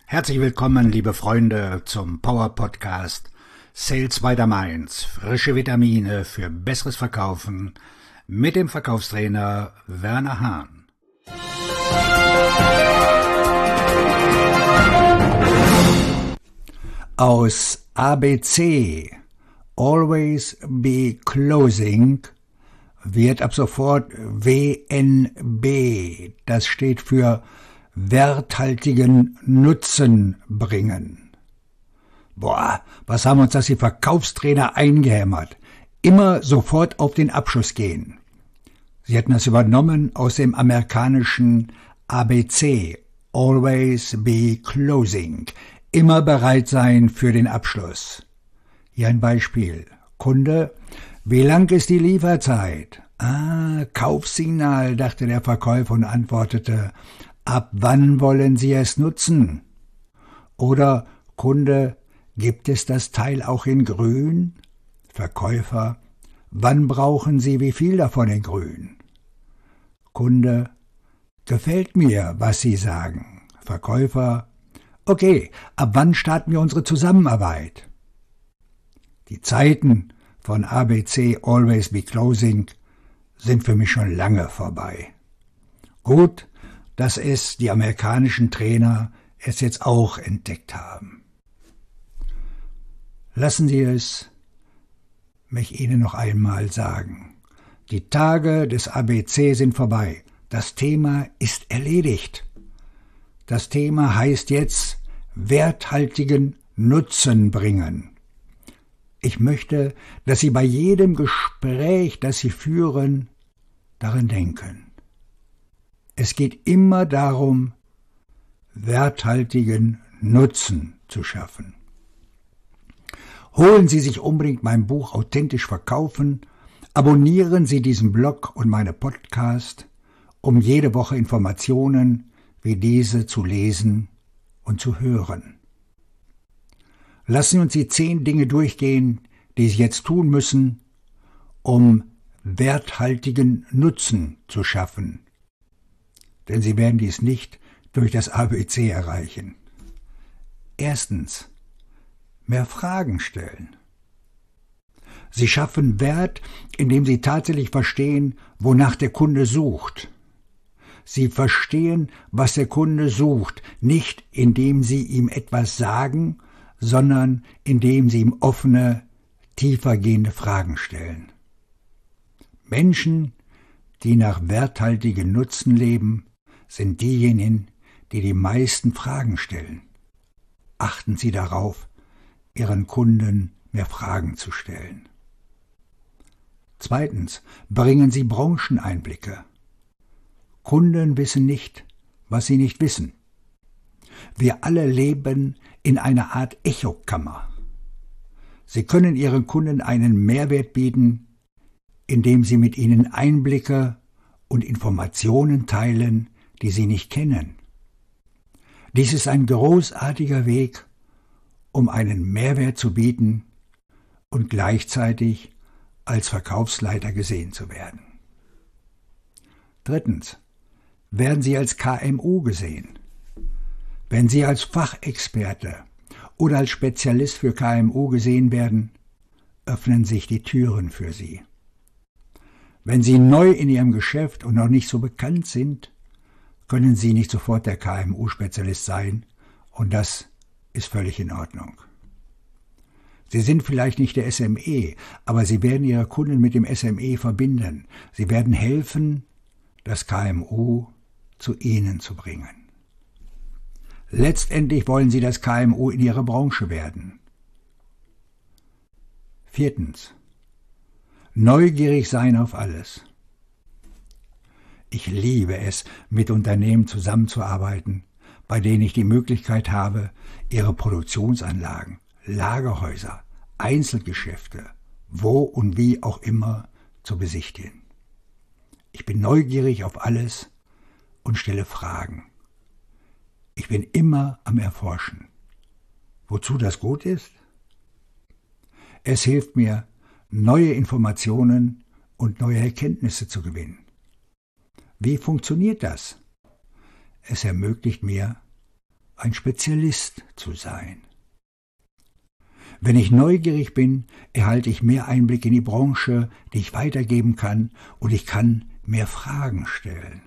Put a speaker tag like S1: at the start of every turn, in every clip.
S1: Herzlich willkommen, liebe Freunde, zum Power Podcast Sales by the Mainz. Frische Vitamine für besseres Verkaufen mit dem Verkaufstrainer Werner Hahn. Aus ABC Always Be Closing wird ab sofort WNB. Das steht für werthaltigen Nutzen bringen. Was haben uns das die Verkaufstrainer eingehämmert? Immer sofort auf den Abschluss gehen. Sie hatten das übernommen aus dem amerikanischen ABC, Always Be Closing, immer bereit sein für den Abschluss. Hier ein Beispiel. Kunde: Wie lang ist die Lieferzeit? Kaufsignal, dachte der Verkäufer und antwortete: Ab wann wollen Sie es nutzen? Oder Kunde: Gibt es das Teil auch in grün? Verkäufer: Wann brauchen Sie wie viel davon in grün? Kunde: Gefällt mir, was Sie sagen. Verkäufer: Okay, ab wann starten wir unsere Zusammenarbeit? Die Zeiten von ABC Always Be Closing sind für mich schon lange vorbei. Gut, dass die amerikanischen Trainer es jetzt auch entdeckt haben. Lassen Sie es mich Ihnen noch einmal sagen. Die Tage des ABC sind vorbei. Das Thema ist erledigt. Das Thema heißt jetzt werthaltigen Nutzen bringen. Ich möchte, dass Sie bei jedem Gespräch, das Sie führen, daran denken. Es geht immer darum, werthaltigen Nutzen zu schaffen. Holen Sie sich unbedingt mein Buch Authentisch Verkaufen, abonnieren Sie diesen Blog und meine Podcast, um jede Woche Informationen wie diese zu lesen und zu hören. Lassen Sie uns die 10 Dinge durchgehen, die Sie jetzt tun müssen, um werthaltigen Nutzen zu schaffen. Denn Sie werden dies nicht durch das ABC erreichen. Erstens: mehr Fragen stellen. Sie schaffen Wert, indem Sie tatsächlich verstehen, wonach der Kunde sucht. Sie verstehen, was der Kunde sucht, nicht indem Sie ihm etwas sagen, sondern indem Sie ihm offene, tiefergehende Fragen stellen. Menschen, die nach werthaltigem Nutzen leben, sind diejenigen, die die meisten Fragen stellen. Achten Sie darauf, Ihren Kunden mehr Fragen zu stellen. Zweitens: bringen Sie Brancheneinblicke. Kunden wissen nicht, was sie nicht wissen. Wir alle leben in einer Art Echokammer. Sie können Ihren Kunden einen Mehrwert bieten, indem Sie mit ihnen Einblicke und Informationen teilen, die Sie nicht kennen. Dies ist ein großartiger Weg, um einen Mehrwert zu bieten und gleichzeitig als Verkaufsleiter gesehen zu werden. Drittens: werden Sie als KMU gesehen. Wenn Sie als Fachexperte oder als Spezialist für KMU gesehen werden, öffnen sich die Türen für Sie. Wenn Sie neu in Ihrem Geschäft und noch nicht so bekannt sind, können Sie nicht sofort der KMU-Spezialist sein, und das ist völlig in Ordnung. Sie sind vielleicht nicht der SME, aber Sie werden Ihre Kunden mit dem SME verbinden. Sie werden helfen, das KMU zu Ihnen zu bringen. Letztendlich wollen Sie das KMU in Ihrer Branche werden. Viertens: neugierig sein auf alles. Ich liebe es, mit Unternehmen zusammenzuarbeiten, bei denen ich die Möglichkeit habe, ihre Produktionsanlagen, Lagerhäuser, Einzelgeschäfte, wo und wie auch immer, zu besichtigen. Ich bin neugierig auf alles und stelle Fragen. Ich bin immer am Erforschen. Wozu das gut ist? Es hilft mir, neue Informationen und neue Erkenntnisse zu gewinnen. Wie funktioniert das? Es ermöglicht mir, ein Spezialist zu sein. Wenn ich neugierig bin, erhalte ich mehr Einblick in die Branche, die ich weitergeben kann, und ich kann mehr Fragen stellen.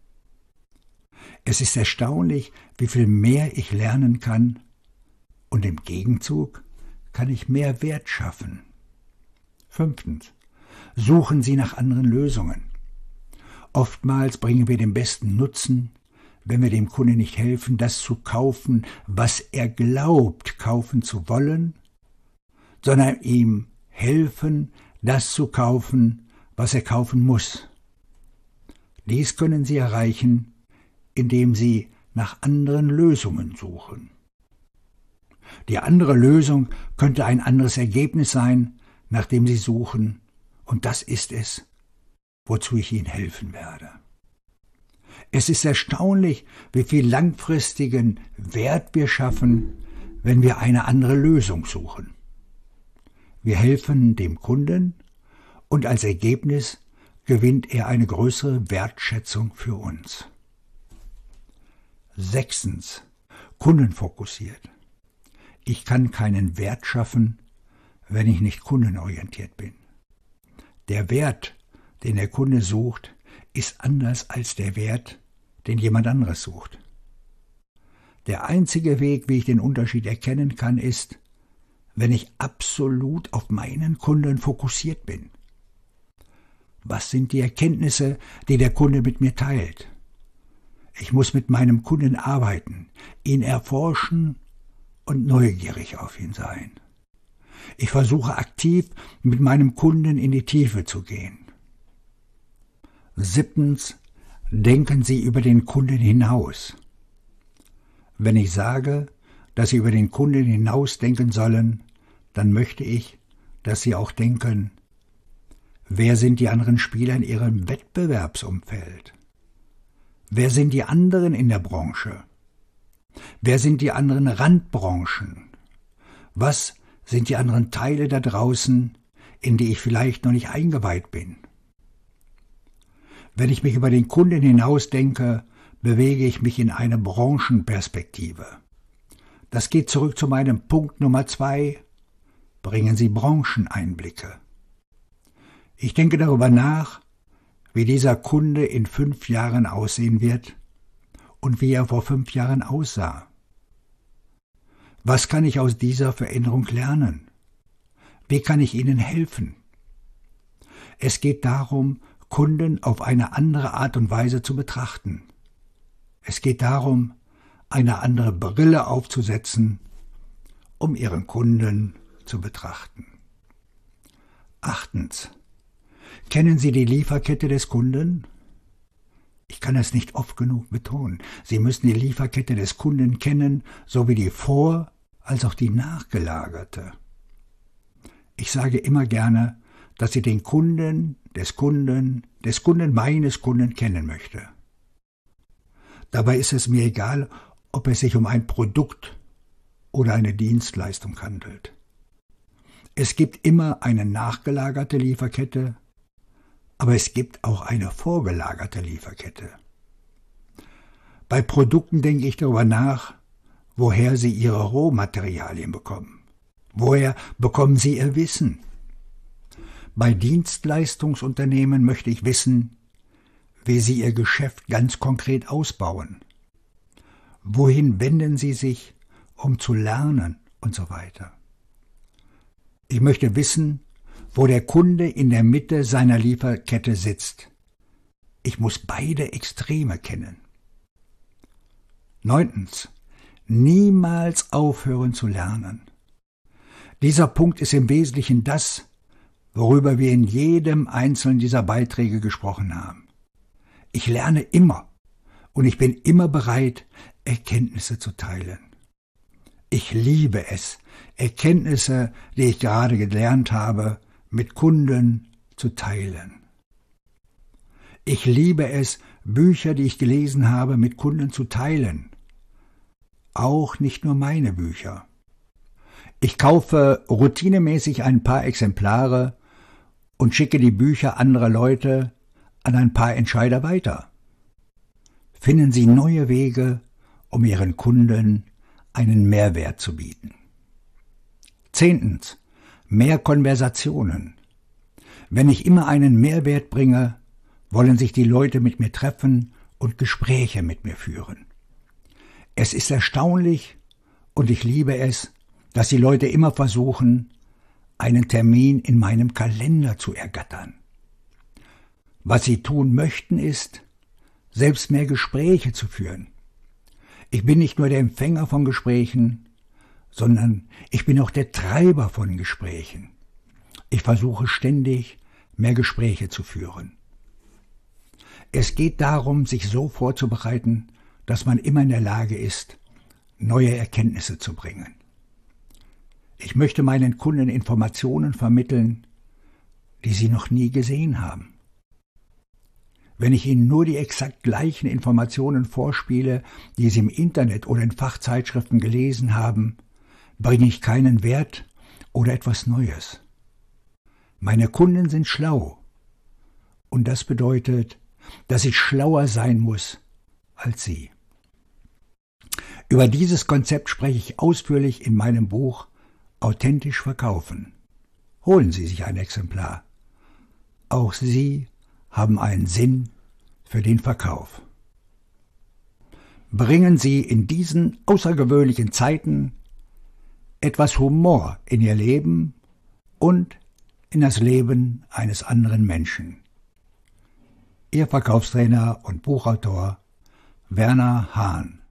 S1: Es ist erstaunlich, wie viel mehr ich lernen kann, und im Gegenzug kann ich mehr Wert schaffen. 5. Suchen Sie nach anderen Lösungen. Oftmals bringen wir den besten Nutzen, wenn wir dem Kunden nicht helfen, das zu kaufen, was er glaubt, kaufen zu wollen, sondern ihm helfen, das zu kaufen, was er kaufen muss. Dies können Sie erreichen, indem Sie nach anderen Lösungen suchen. Die andere Lösung könnte ein anderes Ergebnis sein, nach dem Sie suchen, und das ist es, wozu ich Ihnen helfen werde. Es ist erstaunlich, wie viel langfristigen Wert wir schaffen, wenn wir eine andere Lösung suchen. Wir helfen dem Kunden und als Ergebnis gewinnt er eine größere Wertschätzung für uns. 6. Kundenfokussiert. Ich kann keinen Wert schaffen, wenn ich nicht kundenorientiert bin. Der Wert, den der Kunde sucht, ist anders als der Wert, den jemand anderes sucht. Der einzige Weg, wie ich den Unterschied erkennen kann, ist, wenn ich absolut auf meinen Kunden fokussiert bin. Was sind die Erkenntnisse, die der Kunde mit mir teilt? Ich muss mit meinem Kunden arbeiten, ihn erforschen und neugierig auf ihn sein. Ich versuche aktiv mit meinem Kunden in die Tiefe zu gehen. 7. Denken Sie über den Kunden hinaus. Wenn ich sage, dass Sie über den Kunden hinaus denken sollen, dann möchte ich, dass Sie auch denken, wer sind die anderen Spieler in Ihrem Wettbewerbsumfeld? Wer sind die anderen in der Branche? Wer sind die anderen Randbranchen? Was sind die anderen Teile da draußen, in die ich vielleicht noch nicht eingeweiht bin? Wenn ich mich über den Kunden hinaus denke, bewege ich mich in eine Branchenperspektive. Das geht zurück zu meinem Punkt Nummer 2. Bringen Sie Brancheneinblicke. Ich denke darüber nach, wie dieser Kunde in 5 Jahren aussehen wird und wie er vor 5 Jahren aussah. Was kann ich aus dieser Veränderung lernen? Wie kann ich ihnen helfen? Es geht darum, Kunden auf eine andere Art und Weise zu betrachten. Es geht darum, eine andere Brille aufzusetzen, um Ihren Kunden zu betrachten. 8. Kennen Sie die Lieferkette des Kunden? Ich kann es nicht oft genug betonen. Sie müssen die Lieferkette des Kunden kennen, sowie die vor- als auch die nachgelagerte. Ich sage immer gerne, dass ich den Kunden des Kunden meines Kunden kennen möchte. Dabei ist es mir egal, ob es sich um ein Produkt oder eine Dienstleistung handelt. Es gibt immer eine nachgelagerte Lieferkette, aber es gibt auch eine vorgelagerte Lieferkette. Bei Produkten denke ich darüber nach, woher Sie Ihre Rohmaterialien bekommen. Woher bekommen Sie Ihr Wissen? Bei Dienstleistungsunternehmen möchte ich wissen, wie Sie Ihr Geschäft ganz konkret ausbauen. Wohin wenden Sie sich, um zu lernen und so weiter. Ich möchte wissen, wo der Kunde in der Mitte seiner Lieferkette sitzt. Ich muss beide Extreme kennen. 9. Niemals aufhören zu lernen. Dieser Punkt ist im Wesentlichen das, worüber wir in jedem einzelnen dieser Beiträge gesprochen haben. Ich lerne immer und ich bin immer bereit, Erkenntnisse zu teilen. Ich liebe es, Erkenntnisse, die ich gerade gelernt habe, mit Kunden zu teilen. Ich liebe es, Bücher, die ich gelesen habe, mit Kunden zu teilen. Auch nicht nur meine Bücher. Ich kaufe routinemäßig ein paar Exemplare und schicke die Bücher anderer Leute an ein paar Entscheider weiter. Finden Sie neue Wege, um Ihren Kunden einen Mehrwert zu bieten. 10. Mehr Konversationen. Wenn ich immer einen Mehrwert bringe, wollen sich die Leute mit mir treffen und Gespräche mit mir führen. Es ist erstaunlich und ich liebe es, dass die Leute immer versuchen, einen Termin in meinem Kalender zu ergattern. Was sie tun möchten, ist, selbst mehr Gespräche zu führen. Ich bin nicht nur der Empfänger von Gesprächen, sondern ich bin auch der Treiber von Gesprächen. Ich versuche ständig, mehr Gespräche zu führen. Es geht darum, sich so vorzubereiten, dass man immer in der Lage ist, neue Erkenntnisse zu bringen. Ich möchte meinen Kunden Informationen vermitteln, die sie noch nie gesehen haben. Wenn ich ihnen nur die exakt gleichen Informationen vorspiele, die sie im Internet oder in Fachzeitschriften gelesen haben, bringe ich keinen Wert oder etwas Neues. Meine Kunden sind schlau. Und das bedeutet, dass ich schlauer sein muss als sie. Über dieses Konzept spreche ich ausführlich in meinem Buch Authentisch verkaufen. Holen Sie sich ein Exemplar. Auch Sie haben einen Sinn für den Verkauf. Bringen Sie in diesen außergewöhnlichen Zeiten etwas Humor in Ihr Leben und in das Leben eines anderen Menschen. Ihr Verkaufstrainer und Buchautor Werner Hahn.